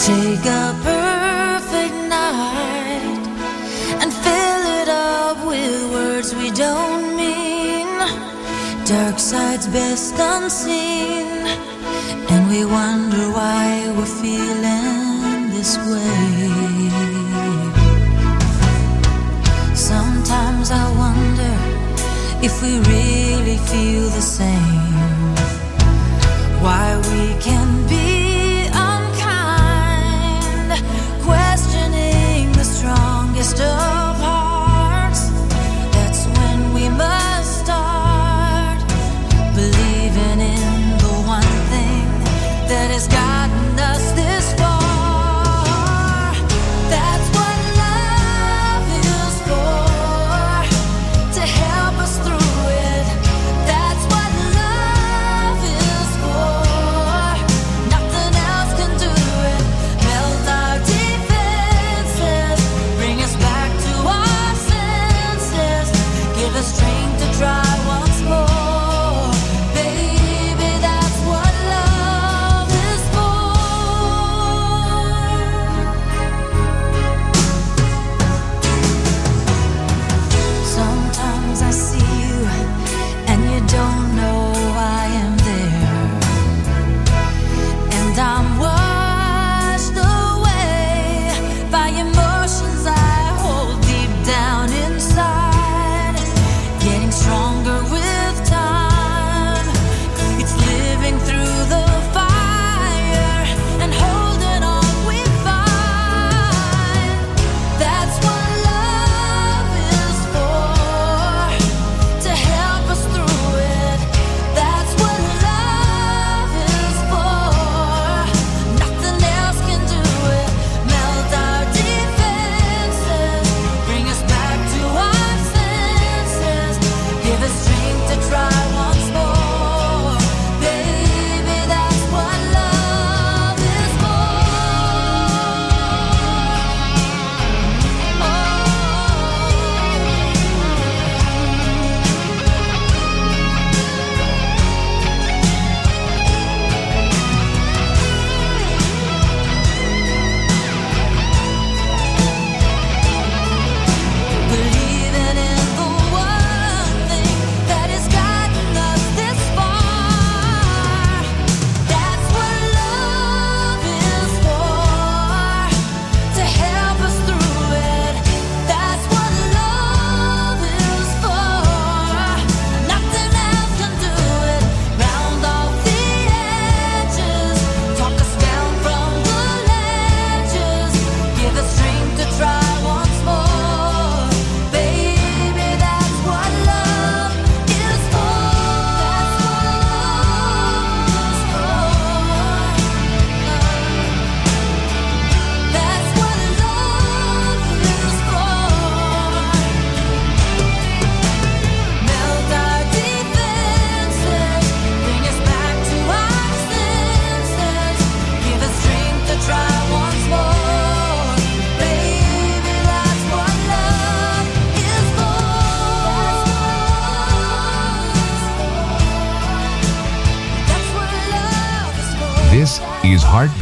Take a perfect night and fill it up with words we don't mean. Dark sides best unseen, and we wonder why we're feeling this way. Sometimes I wonder if we really feel the same. Why we can be unkind, questioning the strongest of hearts. That's when we must start believing in the one thing that has gotten us this far. That's what love is for, to help us through it. That's what love is for, nothing else can do it. Melt our defenses, bring us back to our senses, give us strength to try once more. Baby, that's what love is for. Sometimes I see you and you don't know I am there, and I'm washed away by emotions I hold deep down inside, getting stronger with time. It's living through the fire and holding on we find. That's what love is for, to help us through it. That's what love is for, nothing else can do it. Melt our defenses, bring us back to our senses, give us strength to try once more. Baby, that's what love is for. Believing in the one thing that has gotten us this far. That's what love is for, to help us through it. That's what love is for, nothing else can do it. Round off the edges, talk us down from the ledges, give us strength to try once more. Baby, that's what love is for. That's what love is for. Melt our defenses, bring us back to our senses, give us strength to try once more. Baby, that's what love is for. That's what love is for. This is Heartbeat.